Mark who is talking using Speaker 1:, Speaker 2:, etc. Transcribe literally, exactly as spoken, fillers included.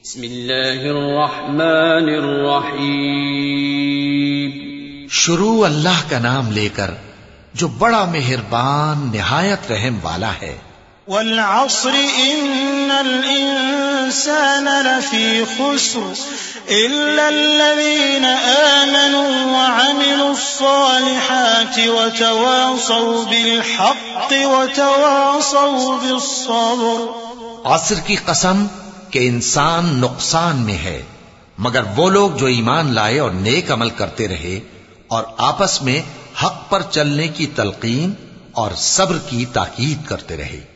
Speaker 1: बिस्मिल्लाहिर्रहमानिर्रहीम।
Speaker 2: शुरू अल्लाह का नाम लेकर जो बड़ा मेहरबान निहायत रहम वाला है।
Speaker 3: वल अस्र इन्नल इंसान लफी खुस्र इल्ला अल्लज़ीना आमनू व अमिलुस्सालिहाति व तवासौ बिल हक़्क़ि व तवासौ बिस्सब्र।
Speaker 2: असर की कसम कि इंसान नुकसान में है, मगर वो लोग जो ईमान लाए और नेक अमल करते रहे और आपस में हक पर चलने की तलकीन और सब्र की ताकीद करते रहे।